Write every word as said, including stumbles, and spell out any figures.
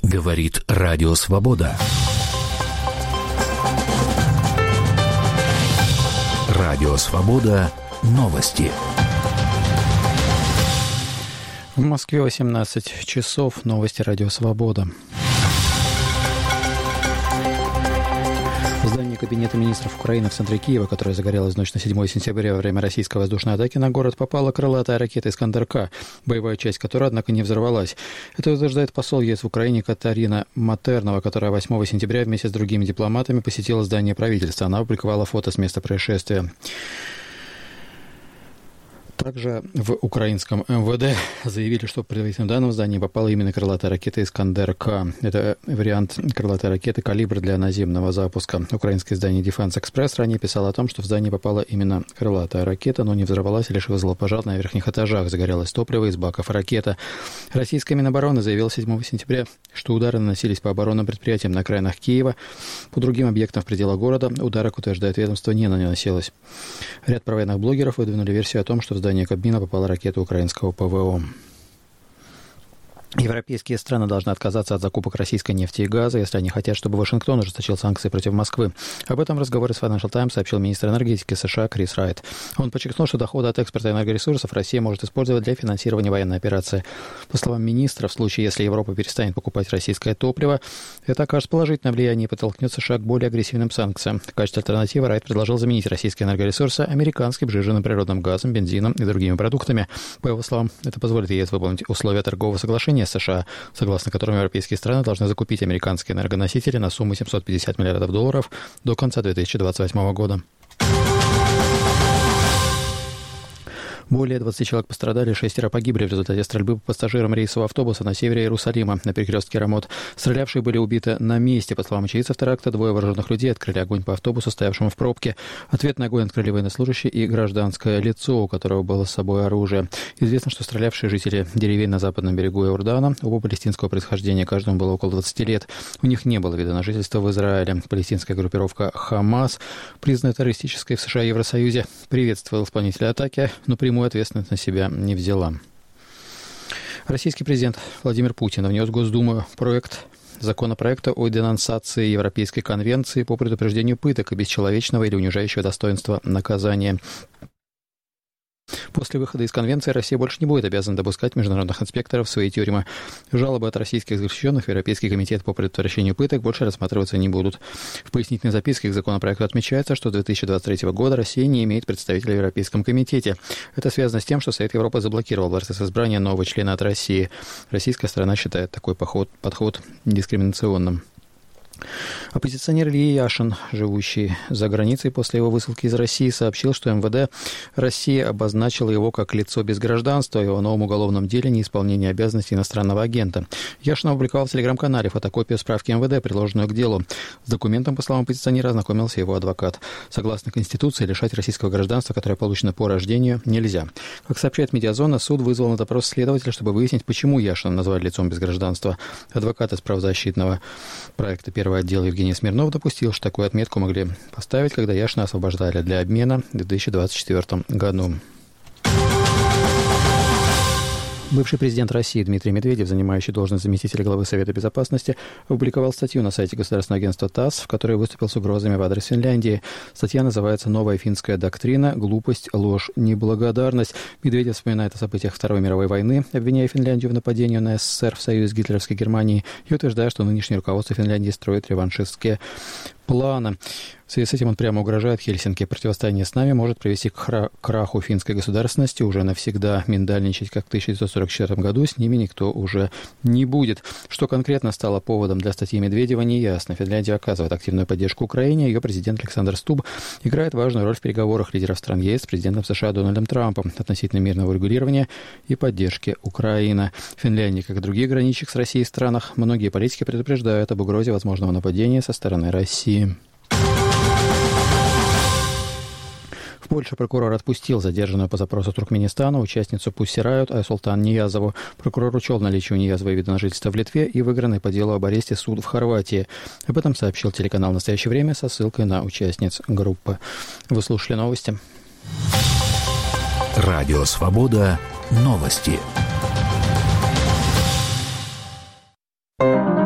Говорит Радио Свобода. Радио Свобода. Новости. В Москве восемнадцать часов. Новости Радио Свобода. В здании Кабинета министров Украины в центре Киева, которое загорелось в ночь на седьмое сентября во время российской воздушной атаки на город, попала крылатая ракета «Искандер-К», боевая часть которой, однако, не взорвалась. Это утверждает посол ЕС в Украине Катарина Матернова, которая восьмого сентября вместе с другими дипломатами посетила здание правительства. Она опубликовала фото с места происшествия. Также в украинском эм вэ дэ заявили, что по предварительным данным в здание попала именно крылатая ракета «Искандер-К». Это вариант крылатой ракеты «Калибр» для наземного запуска. Украинское издание Defense Express ранее писало о том, что в здание попала именно крылатая ракета, но не взорвалась, лишь вызвала пожар на верхних этажах. Загорелось топливо из баков ракета. Российская Минобороны заявила седьмого сентября, что удары наносились по оборонным предприятиям на окраинах Киева. По другим объектам в пределах города ударок, утверждает ведомство, не наносилось. Ряд провоенных блогеров выдвинули версию о том, что в здание Кабмина попала ракета украинского пэ вэ о. Европейские страны должны отказаться от закупок российской нефти и газа, если они хотят, чтобы Вашингтон ужесточил санкции против Москвы. Об этом в разговоре с Financial Times сообщил министр энергетики США Крис Райт. Он подчеркнул, что доходы от экспорта энергоресурсов Россия может использовать для финансирования военной операции. По словам министра, в случае, если Европа перестанет покупать российское топливо, это окажет положительное влияние и подтолкнет США к более агрессивным санкциям. В качестве альтернативы Райт предложил заменить российские энергоресурсы американским сжиженным природным газом, бензином и другими продуктами. По его словам, это позволит ЕС выполнить условия торгового соглашения с США, согласно которым европейские страны должны закупить американские энергоносители на сумму семьсот пятьдесят миллиардов долларов до конца две тысячи двадцать восьмого года. Более двадцати человек пострадали, шестеро погибли в результате стрельбы по пассажирам рейсового автобуса на севере Иерусалима, на перекрестке Рамот. Стрелявшие были убиты на месте. По словам очевидцев теракта, двое вооруженных людей открыли огонь по автобусу, стоявшему в пробке. Ответный огонь открыли военнослужащие и гражданское лицо, у которого было с собой оружие. Известно, что стрелявшие жители деревень на западном берегу Иордана, оба палестинского происхождения, каждому было около двадцати лет. У них не было вида на жительство в Израиле. Палестинская группировка «Хамас», признанная террористической в США и Евросоюзе, приветствовала исполнителя атаки, но прямую ответственность на себя не взяла. Российский президент Владимир Путин внес в Госдуму проект законопроекта о денонсации Европейской конвенции по предупреждению пыток и бесчеловечного или унижающего достоинства наказания. После выхода из конвенции Россия больше не будет обязана допускать международных инспекторов в свои тюрьмы. Жалобы от российских заключенных в Европейский комитет по предотвращению пыток больше рассматриваться не будут. В пояснительной записке к законопроекту отмечается, что с две тысячи двадцать третьего года Россия не имеет представителя в Европейском комитете. Это связано с тем, что Совет Европы заблокировал процесс избрания нового члена от России. Российская сторона считает такой подход, подход дискриминационным. Оппозиционер Илья Яшин, живущий за границей после его высылки из России, сообщил, что эм вэ дэ России обозначила его как лицо без гражданства в его новом уголовном деле неисполнения обязанностей иностранного агента. Яшин опубликовал в телеграм-канале фотокопию справки эм вэ дэ, приложенную к делу. С документом, по словам оппозиционера, ознакомился его адвокат. Согласно Конституции, лишать российского гражданства, которое получено по рождению, нельзя. Как сообщает Медиазона, суд вызвал на допрос следователя, чтобы выяснить, почему Яшина назвали лицом без гражданства. Адвокат из правозащитного проекта «Первый отдел» Евгений Смирнов допустил, что такую отметку могли поставить, когда Яшина освобождали для обмена в две тысячи двадцать четвёртом году. Бывший президент России Дмитрий Медведев, занимающий должность заместителя главы Совета Безопасности, опубликовал статью на сайте государственного агентства ТАСС, в которой выступил с угрозами в адрес Финляндии. Статья называется «Новая финская доктрина. Глупость, ложь, неблагодарность». Медведев вспоминает о событиях Второй мировой войны, обвиняя Финляндию в нападении на эс эс эс эр в союз с гитлеровской Германией и утверждая, что нынешнее руководство Финляндии строит реваншистские планы. В связи с этим он прямо угрожает Хельсинки. Противостояние с нами может привести к хра- краху финской государственности, уже навсегда миндальничать, как в тысяча девятьсот сорок четвёртом году, с ними никто уже не будет. Что конкретно стало поводом для статьи Медведева, не ясно. Финляндия оказывает активную поддержку Украине, ее президент Александр Стуб играет важную роль в переговорах лидеров стран ЕС с президентом США Дональдом Трампом относительно мирного урегулирования и поддержки Украины. Финляндия, как и другие граничащих с Россией странах, многие политики предупреждают об угрозе возможного нападения со стороны России. В Польше прокурор отпустил задержанную по запросу Туркменистана участницу Pussy Riot Айсултан Ниязову. Прокурор учел наличие у Ниязовой вида на жительство в Литве и выигранный по делу об аресте суд в Хорватии. Об этом сообщил телеканал «Настоящее время» со ссылкой на участниц группы. Вы слушали новости. Радио «Свобода». Новости.